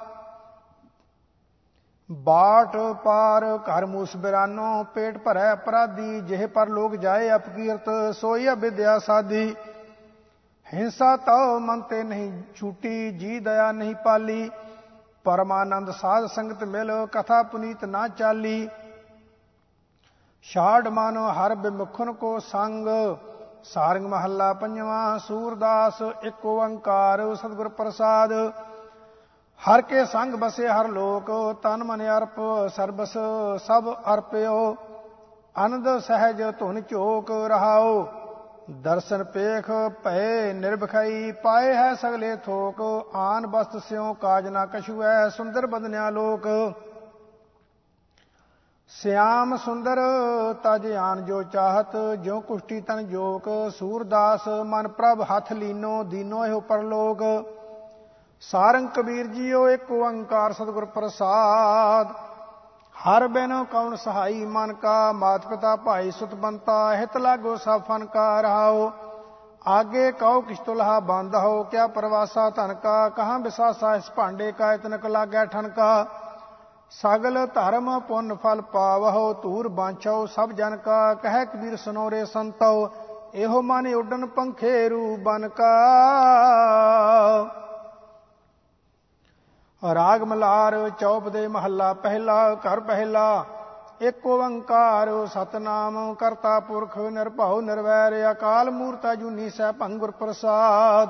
ਬਾਟ ਪਾਰ ਘਰ ਮੂਸ ਬਿਰਾਨੋ, ਪੇਟ ਭਰੈ ਅਪਰਾਧੀ। ਜਿਹ ਪਰ ਲੋਕ ਜਾਏ ਅਪਕੀਰਤ, ਸੋਈ ਅਵਿਦਿਆ ਸਾਧੀ। ਹਿੰਸਾ ਤਉ ਮਨ ਤੇ ਨਹੀਂ ਛੂਟੀ, ਜੀ ਦਇਆ ਨਹੀਂ ਪਾਲੀ। ਪਰਮਾਨੰਦ ਸਾਧ ਸੰਗਤ ਮਿਲ, ਕਥਾ ਪੁਨੀਤ ਨਾ ਚਾਲੀ। ਛਾੜ ਮਨ ਹਰ ਬਿਮੁਖਨ ਕੋ ਸੰਗ, ਸਾਰੰਗ ਮਹੱਲਾ ਪੰਜਵਾਂ। ਸੂਰਦਾਸ ਏਕ ਓੰਕਾਰ ਸਤਿਗੁਰ ਪ੍ਰਸਾਦ। ਹਰ ਕੇ ਸੰਗ ਬਸੇ ਹਰ ਲੋਕ, ਤਨ ਮਨ ਅਰਪ ਸਰਬਸ ਸਭ ਅਰਪਿਓ। ਅਨੰਦ ਸਹਿਜ ਧੁਨ ਝੋਕ ਰਹਾਓ। ਦਰਸ਼ਨ ਪੇਖ ਭਏ ਨਿਰਭਖਈ, ਪਾਏ ਹੈ ਸਗਲੇ ਥੋਕ। ਆਨ ਬਸਤ ਸਿਉ ਕਾਜ ਨਾ ਕਛੂ ਹੈ, ਸੁੰਦਰ ਬਦਨਿਆ ਲੋਕ। ਸਿਆਮ ਸੁੰਦਰ ਤਜ ਆਨ ਜੋ ਚਾਹਤ, ਜਿਉ ਕੁਸ਼ਟੀ ਤਨ ਜੋਕ। ਸੂਰਦਾਸ ਮਨ ਪ੍ਰਭ ਹੱਥ ਲੀਨੋ, ਦੀਨੋ ਇਹੋ ਪਰਲੋਕ। ਸਾਰੰਗ ਕਬੀਰ ਜੀਓ ਏਕ ਓੰਕਾਰ ਸਤਿਗੁਰ ਪ੍ਰਸਾਦ। ਹਰ ਬਿਨ ਕੌਣ ਸਹਾਈ ਮਨ ਕਾ, ਮਾਤ ਪਿਤਾ ਭਾਈ ਸੁਤ ਬੰਤਾ। ਹਿਤ ਲਾਗੋ ਸਭ ਫਨ ਕਾ ਰਹਾਓ। ਆਗੇ ਕਉ ਕਿਛ ਤੁਲਹਾ ਬੰਦ ਹੋ, ਕਿਆ ਪ੍ਰਵਾਸਾ ਧਨ ਕਾ। ਕਹਾਂ ਬਿਸਾਸਾ ਇਸ ਭਾਂਡੇ ਕਾ, ਇਤਨਕ ਲਾਗੈ ਠਨਕਾ। ਸਗਲ ਧਰਮ ਪੁੰਨ ਫਲ ਪਾਵਹੁ, ਧੂਰ ਬਾਂਛਉ ਸਭ ਜਨ ਕਾ। ਕਹਿ ਕਬੀਰ ਸੁਨੋ ਰੇ ਸੰਤੋ, ਇਹੋ ਮਨ ਉੱਡਨ ਪੰਖੇਰੂ ਬਨ ਕਾ। ਰਾਗ ਮਲਾਰ ਚੌਪ ਦੇ ਮਹੱਲਾ ਪਹਿਲਾ। ਘਰ ਪਹਿਲਾ। ਏਕ ਓੰਕਾਰ ਸਤਨਾਮ ਕਰਤਾ ਪੁਰਖ, ਨਿਰਭਉ ਨਿਰਵੈਰ। ਅਕਾਲ ਮੂਰਤਿ ਅਜੂਨੀ ਸੈਭੰ ਗੁਰ ਪ੍ਰਸਾਦ।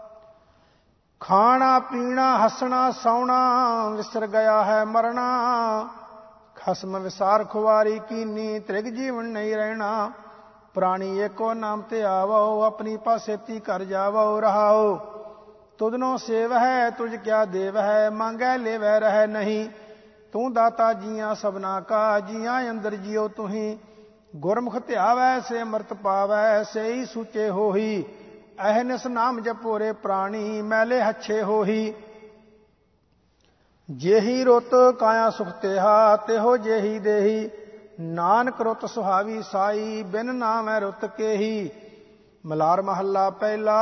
ਖਾਣਾ ਪੀਣਾ ਹੱਸਣਾ ਸੌਣਾ, ਵਿਸਰ ਗਿਆ ਹੈ ਮਰਣਾ। ਖਸਮ ਵਿਸਾਰ ਖੁਆਰੀ ਕੀਨੀ, ਤ੍ਰਿਗ ਜੀਵਨ ਨਹੀਂ ਰਹਿਣਾ। ਪ੍ਰਾਣੀ ਏਕੋ ਨਾਮ ਤੇ ਆਵੋ, ਆਪਣੀ ਪਾਸੇਤੀ ਕਰ ਜਾਵੋ ਰਹਾਓ। ਤੁਧਨੋ ਸੇਵ ਹੈ ਤੁਝ ਕਿਆ ਦੇਵ ਹੈ, ਮੰਗੈ ਲੇਵੈ ਰਹਿ ਨਹੀਂ। ਤੂੰ ਦਾਤਾ ਜੀਆਂ ਸਭਨਾ ਕਾ, ਜੀਆਂ ਅੰਦਰ ਜਿਉ ਤੁਹੀ। ਗੁਰਮੁਖ ਧਿਆਵੈ ਸੇ ਅੰਮ੍ਰਿਤ ਪਾਵੈ, ਸੇਈ ਸੂਚੇ ਹੋਹੀ। ਅਹਨਿਸ ਨਾਮ ਜਪੋਰੇ ਪ੍ਰਾਣੀ, ਮੈਲੇ ਹੱਛੇ ਹੋਹੀ। ਜੇਹੀ ਰੁੱਤ ਕਾਇਆ ਸੁਖ ਤੇਹਾ, ਤਿਹੋ ਜੇਹੀ ਦੇਹੀ। ਨਾਨਕ ਰੁੱਤ ਸੁਹਾਵੀ ਸਾਈ, ਬਿਨ ਨਾਮੈ ਰੁੱਤ ਕੇਹੀ। ਮਲਾਰ ਮਹੱਲਾ ਪਹਿਲਾ।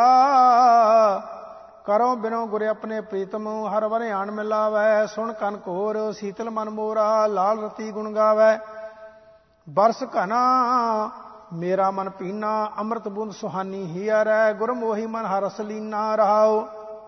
ਕਰੋ ਬਿਨੋ ਗੁਰ ਆਪਣੇ ਪ੍ਰੀਤਮ, ਹਰ ਵਰਿਆਣ ਮਿਲਾਵੈ। ਸੁਣ ਕਨ ਘੋਰ ਸੀਤਲ ਮਨ ਮੋਰਾ, ਲਾਲ ਰਤੀ ਗੁਣ ਗਾਵੈ। ਬਰਸ ਘਨਾ ਮੇਰਾ ਮਨ ਪੀਨਾ, ਅੰਮ੍ਰਿਤ ਬੂੰਦ ਸੁਹਾਨੀ ਹੀਅਰੈ। ਗੁਰਮੋਹੀ ਮਨ ਹਰਸ ਲੀਨਾ ਰਹਾਓ।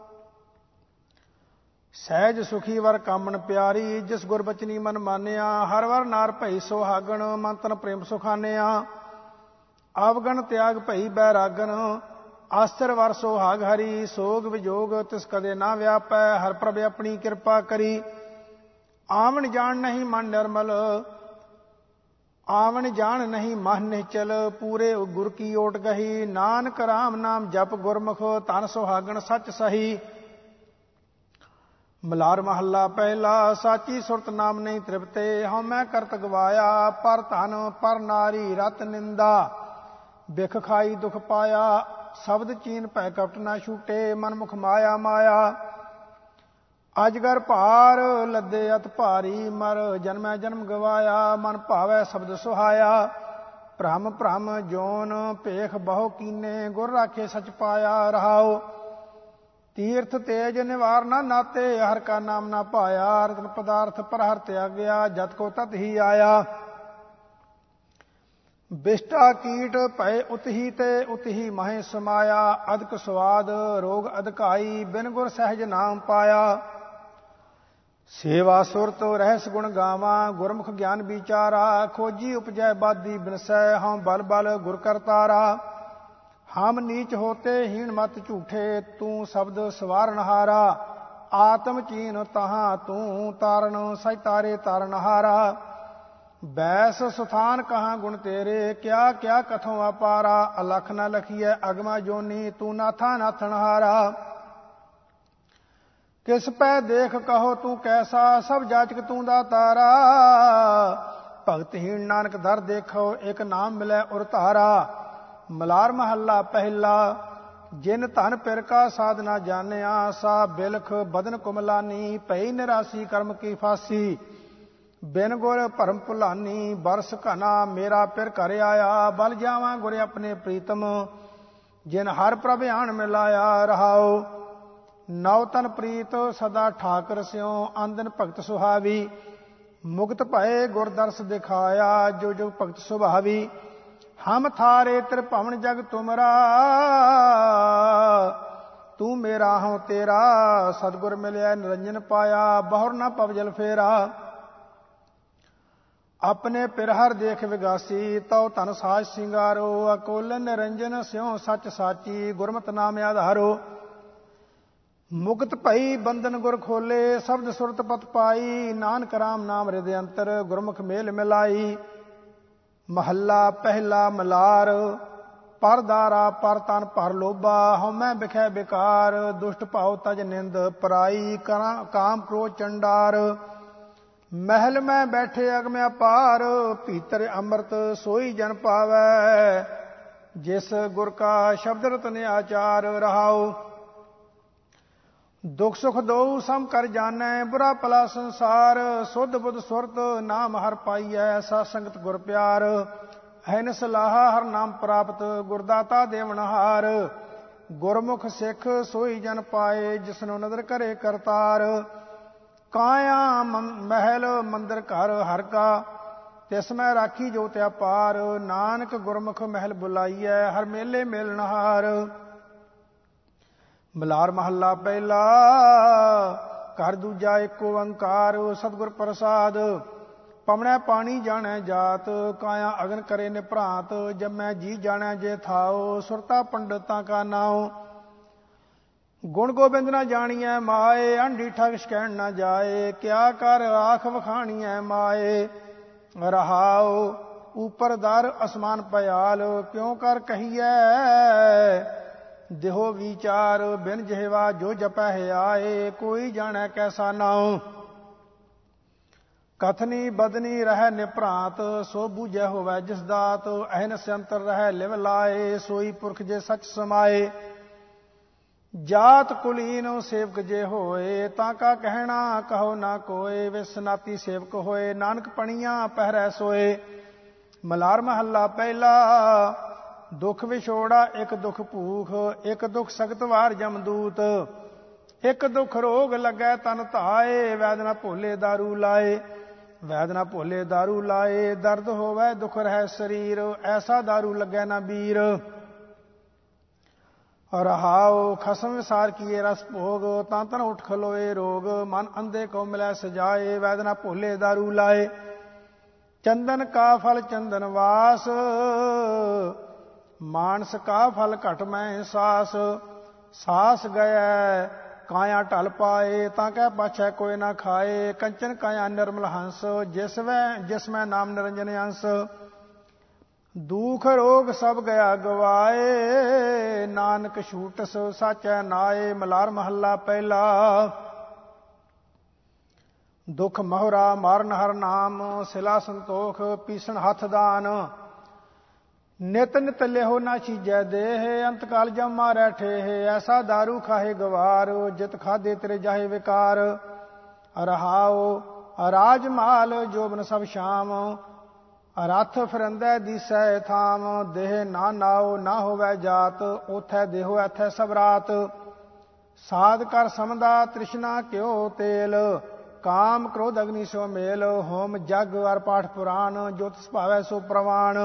ਸਹਿਜ ਸੁਖੀ ਵਰ ਕਾਮਣ ਪਿਆਰੀ, ਜਿਸ ਗੁਰ ਬਚਨੀ ਮਨ ਮਾਨਿਆ। ਹਰ ਵਰ ਨਾਰ ਭਈ ਸੁਹਾਗਣ, ਮਨ ਤਨ ਪ੍ਰੇਮ ਸੁਖਾਨਿਆ। ਅਵਗਣ ਤਿਆਗ ਭਈ ਬੈਰਾਗਨ, ਆਸਰ ਵਰ ਸੁਹਾਗ ਹਰੀ। ਸੋਗ ਵਿਜੋਗ ਤਿਸ ਕਦੇ ਨਾ ਵਿਆਪੈ, ਹਰ ਪ੍ਰਭ ਆਪਣੀ ਕਿਰਪਾ ਕਰੀ। ਆਵਣ ਜਾਣ ਨਹੀਂ ਮਨ ਨਿਰਮਲ, ਆਵਣ ਜਾਣ ਨਹੀਂ ਮਨ ਨਿਚਲ, ਪੂਰੇ ਗੁਰ ਕੀ ਓਟ ਗਹੀ। ਨਾਨਕ ਰਾਮ ਨਾਮ ਜਪ ਗੁਰਮੁਖ, ਧਨ ਸੁਹਾਗਣ ਸੱਚ ਸਹੀ। ਮਲਾਰ ਮਹੱਲਾ ਪਹਿਲਾ। ਸਾਚੀ ਸੁਰਤ ਨਾਮ ਨਹੀਂ ਤ੍ਰਿਪਤੇ, ਹਉਮੈ ਕਰਤ ਗਵਾਇਆ। ਪਰ ਧਨ ਪਰ ਨਾਰੀ ਰਤ ਨਿੰਦਾ, ਬਿਖ ਖਾਈ ਦੁਖ ਪਾਇਆ। ਸ਼ਬਦ ਚੀਨ ਭੈ ਕਪਟ ਨਾ ਛੂਟੇ, ਮਨਮੁਖ ਮਾਇਆ ਮਾਇਆ। ਅਜਗਰ ਭਾਰ ਲੱਦੇ ਅਤ ਭਾਰੀ, ਮਰ ਜਨਮੈ ਜਨਮ ਗਵਾਇਆ। ਮਨ ਭਾਵੈ ਸ਼ਬਦ ਸੁਹਾਇਆ, ਭ੍ਰਮ ਭ੍ਰਮ ਜੋਨ ਭੇਖ ਬਹੁ ਕੀਨੇ। ਗੁਰ ਰਾਖੇ ਸਚ ਪਾਇਆ ਰਹਾਉ, ਤੀਰਥ ਤੇਜ ਨਿਵਾਰ ਨਾ ਨਾਤੇ। ਹਰ ਕਾ ਨਾਮ ਨਾ ਪਾਇਆ, ਰਤਨ ਪਦਾਰਥ ਪਰ ਹਰ ਤਿਆਗਿਆ। ਜਤ ਕੋ ਤਤ ਹੀ ਆਇਆ, ਬਿਸ਼ਟਾ ਕੀਟ ਭਏ ਉਤਹੀ ਤੇ ਉਤਹੀ ਮਹੇ ਸਮਾਇਆ। ਅਦਕ ਸਵਾਦ ਰੋਗ ਅਧਕਾਈ, ਬਿਨ ਗੁਰ ਸਹਿਜ ਨਾਮ ਪਾਇਆ। ਸੇਵਾ ਸੁਰਤ ਰਹਿਸ ਗੁਣ ਗਾਵਾਂ, ਗੁਰਮੁਖ ਗਿਆਨ ਵਿਚਾਰਾ। ਖੋਜੀ ਉਪਜੈ ਬਾਦੀ ਬਿਨਸੈ, ਹਉ ਬਲ ਬਲ ਗੁਰ ਕਰਤਾਰਾ। ਹਮ ਨੀਚ ਹੋਤੇ ਹੀਣ ਮਤ ਝੂਠੇ, ਤੂੰ ਸ਼ਬਦ ਸਵਾਰਨਹਾਰਾ। ਆਤਮ ਚੀਨ ਤਹਾਂ ਤੂੰ ਤਾਰਨ, ਸਚ ਤਾਰੇ ਤਾਰਨਹਾਰਾ। ਬੈਸ ਸੁਥਾਨ ਕਹਾਂ ਗੁਣ ਤੇਰੇ, ਕਿਆ ਕਿਆ ਕਥੋਂ ਅਪਾਰਾ। ਅਲਖ ਨ ਲਖੀਐ ਅਗਮਾ ਜੋਨੀ, ਤੂੰ ਨਾਥਾ ਨਾਥਨਹਾਰਾ। ਕਿਸ ਪੈ ਦੇਖ ਕਹੋ ਤੂੰ ਕੈਸਾ, ਸਭ ਜਾਚਕ ਤੂੰ ਦਾਤਾਰਾ। ਭਗਤਹੀਣ ਨਾਨਕ ਦਰ ਦੇਖੋ, ਇੱਕ ਨਾਮ ਮਿਲੈ ਉਰ ਧਾਰਾ। ਮਲਾਰ ਮਹੱਲਾ ਪਹਿਲਾ। ਜਿਨ ਧਨ ਪਿਰ ਕਾ ਸਾਧ ਨਾ ਜਾਣਿਆ, ਸਾ ਬਿਲਖ ਬਦਨ ਕੁਮਲਾਨੀ। ਭਈ ਨਿਰਾਸੀ ਕਰਮ ਕੀ ਫਾਸੀ, ਬਿਨ ਗੁਰ ਭਰਮ ਭੁਲਾਨੀ। ਬਰਸ ਘਨਾ ਮੇਰਾ ਪਿਰ ਘਰ ਆਇਆ, ਬਲ ਜਾਵਾਂ ਗੁਰ ਆਪਣੇ ਪ੍ਰੀਤਮ। ਜਿਨ ਹਰ ਪ੍ਰਭ ਆਣ ਮਿਲਾਇਆ ਰਹਾਉ। ਨੌ ਤਨ ਪ੍ਰੀਤ ਸਦਾ ਠਾਕਰ ਸਿਉ, ਆਂਦਨ ਭਗਤ ਸੁਹਾਵੀ। ਮੁਕਤ ਭਏ ਗੁਰ ਦਰਸ ਦਿਖਾਇਆ, ਜੋ ਜੋ ਭਗਤ ਸੁਭਾਵੀ। ਹਮ ਥਾਰੇ ਤ੍ਰਿਭਵਨ ਜਗ ਤੁਮਰਾ, ਤੂੰ ਮੇਰਾ ਹਉ ਤੇਰਾ। ਸਤਿਗੁਰ ਮਿਲਿਆ ਨਿਰੰਜਨ ਪਾਇਆ, ਬਹੁਰ ਨਾ ਪਵ ਜਲ ਫੇਰਾ। ਆਪਣੇ ਪਿਰ ਹਰ ਦੇਖ ਵਿਗਾਸੀ, ਤਉ ਧਨ ਸਾਜ ਸਿੰਗਾਰੋ। ਅਕੋਲਨ ਨਿਰੰਜਨ ਸਿਉ ਸੱਚ ਸਾਚੀ, ਗੁਰਮਤਿ ਨਾਮ ਆਧਾਰੋ। ਮੁਕਤ ਭਈ ਬੰਧਨ ਗੁਰ ਖੋਲੇ, ਸ਼ਬਦ ਸੁਰਤ ਪਤ ਪਾਈ। ਨਾਨਕ ਰਾਮ ਨਾਮ ਹਿਰਦਿ ਅੰਤਰ, ਗੁਰਮੁਖ ਮੇਲ ਮਿਲਾਈ। ਮਹੱਲਾ ਪਹਿਲਾ। ਮਲਾਰ ਪਰ ਦਾਰਾ ਪਰ ਤਨ ਪਰ ਲੋਭਾ, ਹਉਮੈ ਬਿਖੈ ਬਿਕਾਰ। ਦੁਸ਼ਟ ਭਾਉ ਤਜ ਨਿੰਦ ਪਰਾਈ, ਕਾਮ ਕ੍ਰੋਧ ਚੰਡਾਰ। ਮਹਿਲ ਮੈਂ ਬੈਠੇ ਅਗਮ ਅਪਾਰ, ਭੀਤਰ ਅੰਮ੍ਰਿਤ ਸੋਈ ਜਨ ਪਾਵੈ। ਜਿਸ ਗੁਰ ਕਾ ਸ਼ਬਦ ਰਤਨ ਆਚਾਰ ਰਹਾਉ। ਦੁਖ ਸੁਖ ਦੋਊ ਸਮ ਕਰ ਜਾਣੈ, ਬੁਰਾ ਭਲਾ ਸੰਸਾਰ। ਸੁਧ ਬੁੱਧ ਸੁਰਤ ਨਾਮ ਹਰ ਪਾਈਐ, ਸਤ ਸੰਗਤ ਗੁਰ ਪਿਆਰ। ਅਹਨ ਸਲਾਹਾ ਹਰ ਨਾਮ ਪ੍ਰਾਪਤ, ਗੁਰਦਾਤਾ ਦੇਵਨਹਾਰ। ਗੁਰਮੁਖ ਸਿੱਖ ਸੋਈ ਜਨ ਪਾਏ, ਜਿਸਨੋ ਨਦਰ ਕਰੇ ਕਰਤਾਰ। ਕਾਇਆ ਮਹਿਲ ਮੰਦਰ ਘਰ ਹਰ ਕਾ, ਤਿਸ ਮੈਂ ਰਾਖੀ ਜੋ ਤਿਆ ਪਾਰ। ਨਾਨਕ ਗੁਰਮੁਖ ਮਹਿਲ ਬੁਲਾਈਐ, ਹਰ ਮੇਲੇ ਮੇਲਨਹਾਰ। ਮਲਾਰ ਮਹੱਲਾ ਪਹਿਲਾ। ਘਰ ਦੂਜਾ ਏਕ ਓੰਕਾਰ, ਸਤਿਗੁਰ ਪ੍ਰਸਾਦ। ਪਵਣੈ ਪਾਣੀ ਜਾਣੈ ਜਾਤ, ਕਾਇਆ ਅਗਨ ਕਰੇ ਨਿਭ੍ਰਾਂਤ। ਜੰਮੈ ਜੀ ਜਾਣੈ ਜੇ ਥਾਉ, ਸੁਰਤਾ ਪੰਡਤਾਂ ਕਾ ਨਾਉ। ਗੁਣ ਗੋਬਿੰਦ ਨਾ ਜਾਣੀਐ ਮਾਏ, ਆਂਢੀ ਠਗ ਸ਼ਕੈਣ ਨਾ ਜਾਏ। ਕਿਆ ਕਰ ਆਖ ਵਖਾਣੀਐ ਮਾਏ ਰਹਾਉ। ਉਪਰ ਦਰ ਅਸਮਾਨ ਪਿਆਲ, ਕਿਉ ਕਰ ਕਹੀਐ ਦੇਹੋ ਵਿਚਾਰ। ਬਿਨ ਜਿਹਵਾ ਜੋ ਜਪਹਿ ਆਏ, ਕੋਈ ਜਾਣੈ ਕੈਸਾ ਨਾਉ। ਕਥਨੀ ਬਦਨੀ ਰਹਿ ਨਿਭ੍ਰਾਂਤ, ਸੋ ਬੂਝੈ ਹੋਵੈ ਜਿਸ ਦਾਤ। ਅਹਨ ਸੰਤਰ ਰਹਿ ਲਿਵ ਲਾਏ, ਸੋਈ ਪੁਰਖ ਜੇ ਸਚ ਸਮਾਏ। ਜਾਤ ਕੁਲੀਨ ਸੇਵਕ ਜੇ ਹੋਏ, ਤਾਂ ਕਾ ਕਹਿਣਾ ਕਹੋ ਨਾ ਕੋਏ। ਵੇ ਸਨਾਤੀ ਸੇਵਕ ਹੋਏ, ਨਾਨਕ ਪਣੀਆਂ ਪਹਿਰੈ ਸੋਏ। ਮਲਾਰ ਮਹੱਲਾ ਪਹਿਲਾ। ਦੁਖ ਵਿਛੋੜਾ ਇੱਕ ਦੁਖ ਭੂਖ, ਇੱਕ ਦੁਖ ਸਖਤ ਵਾਰ ਜਮਦੂਤ। ਇੱਕ ਦੁਖ ਰੋਗ ਲੱਗੈ ਤਨ ਧਾਏ, ਵੈਦ ਨਾ ਭੋਲੇ ਦਾਰੂ ਲਾਏ। ਵੈਦ ਨਾ ਭੋਲੇ ਦਾਰੂ ਲਾਏ, ਦਰਦ ਹੋਵੈ ਦੁਖ ਰਹਿ ਸਰੀਰ। ਐਸਾ ਦਾਰੂ ਲੱਗੈ ਨਾ ਬੀਰ। ਰਹਾਉ ਖਸਮ ਵਿਸਾਰ ਕੀਏ ਰਸ ਭੋਗ, ਤਾਂ ਤਨ ਉਠ ਖਲੋਏ ਰੋਗ। ਮਨ ਅੰਧੇ ਕੋ ਮਿਲੈ ਸਜਾਏ, ਵੈਦ ਨਾ ਭੋਲੇ ਦਾਰੂ ਲਾਏ। ਚੰਦਨ ਕਾ ਫਲ ਚੰਦਨ ਵਾਸ, ਮਾਨਸ ਕਾ ਫਲ ਘਟ ਮੈਂ ਸਾਸ। ਸਾਸ ਗਇਐ ਕਾਇਆ ਢਲ ਪਾਏ, ਤਾਂ ਕਹਿ ਪਾਛੈ ਕੋਈ ਨਾ ਖਾਏ। ਕੰਚਨ ਕਾਇਆ ਨਿਰਮਲ ਹੰਸ, ਜਿਸ ਮੈਂ ਨਾਮ ਨਿਰੰਜਨ ਅੰਸ। ਦੁਖ ਰੋਗ ਸਭ ਗਿਆ ਗਵਾਏ, ਨਾਨਕ ਛੂਟਸ ਸਾਚੈ ਨਾਏ। ਮਲਾਰ ਮਹੱਲਾ ਪਹਿਲਾ। ਦੁਖ ਮਹੁਰਾ ਮਾਰਨ ਹਰ ਨਾਮ, ਸਿਲਾ ਸੰਤੋਖ ਪੀਸਣ ਹੱਥ ਦਾਨ। ਨਿਤ ਨਿਤ ਲਿਹੋ ਨਾ ਚੀਜੈ ਦੇਹ, ਅੰਤਕਾਲ ਜਮ ਮਾਰੈ ਠੇਹ। ਐਸਾ ਦਾਰੂ ਖਾਹੇ ਗਵਾਰ, ਜਿਤ ਖਾਦੇ ਤੇਰੇ ਜਾਹੇ ਵਿਕਾਰ। ਰਹਾਉ ਰਾਜ ਮਾਲ ਜੋਬਨ ਸਭ ਸ਼ਾਮ, ਰਥ ਫਿਰੰਦੈ ਦੀਸੈ ਥਾਮ। ਦੇਹ ਨਾ ਨਾਉ ਨਾ ਹੋਵੈ ਜਾਤ, ਉਥੈ ਦੇਹੋ ਐਥੈ ਸਭ ਰਾਤ। ਸਾਧ ਕਰ ਸਮਦਾ ਤ੍ਰਿਸ਼ਨਾ ਕਿਉ ਤੇਲ, ਕਾਮ ਕ੍ਰੋਧ ਅਗਨੀ ਸੋ ਮੇਲ। ਹੋਮ ਜਗ ਅਰ ਪਾਠ ਪੁਰਾਣ, ਜੋ ਤਿਸ ਭਾਵੈ ਸੋ ਪ੍ਰਵਾਣ।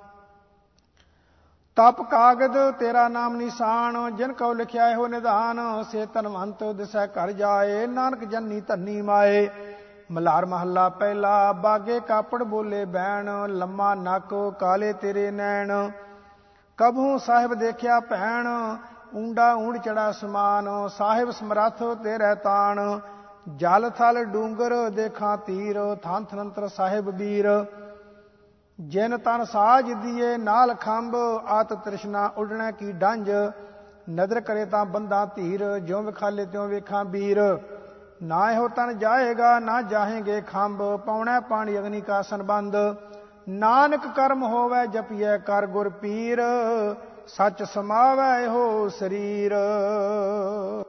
ਤਪ ਕਾਗਦ ਤੇਰਾ ਨਾਮ ਨਿਸ਼ਾਨ, ਜਿਨ ਕਉ ਲਿਖਿਆ ਇਹੋ ਨਿਧਾਨ। ਸੇ ਧਨਵੰਤ ਦਿਸੈ ਘਰ ਜਾਏ, ਨਾਨਕ ਜਨਨੀ ਧੰਨੀ ਮਾਏ। ਮਲਾਰ ਮਹੱਲਾ ਪਹਿਲਾ। ਬਾਗੇ ਕਾਪੜ ਬੋਲੇ ਬੈਣ, ਲੰਮਾ ਨੱਕ ਕਾਲੇ ਤੇਰੇ ਨੈਣ। ਕਬਹੂ ਸਾਹਿਬ ਦੇਖਿਆ ਭੈਣ, ਊਂਡਾ ਊਂਡ ਚੜਾ ਸਮਾਨ। ਸਾਹਿਬ ਸਮਰੱਥ ਤੇਰੇ ਤਾਣ, ਜਲ ਥਲ ਡੂੰਗਰ ਦੇਖਾਂ ਤੀਰ। ਥਨ ਥਨੰਤਰ ਸਾਹਿਬ ਬੀਰ, ਜਿਨ ਤਨ ਸਾਜ ਦੀਏ ਨਾਲ ਖੰਭ। ਆਤ ਤ੍ਰਿਸ਼ਨਾ ਉੱਡਣਾ ਕੀ ਡੰਜ, ਨਦਰ ਕਰੇ ਤਾਂ ਬੰਦਾ ਧੀਰ। ਜਿਉ ਵਿਖਾਲੇ ਤਿਉ ਵੇਖਾਂ ਬੀਰ, ਨਾ ਇਹੋ ਤਨ ਜਾਏਗਾ ਨਾ ਜਾਹੇਂਗੇ ਖੰਭ। ਪਾਉਣਾ ਪਾਣੀ ਅਗਨੀ ਕਾ ਸੰਬੰਧ, ਨਾਨਕ ਕਰਮ ਹੋਵੈ ਜਪੀਐ ਕਰ ਗੁਰ ਪੀਰ। ਸੱਚ ਸਮਾਵੈ ਇਹੋ ਸਰੀਰ।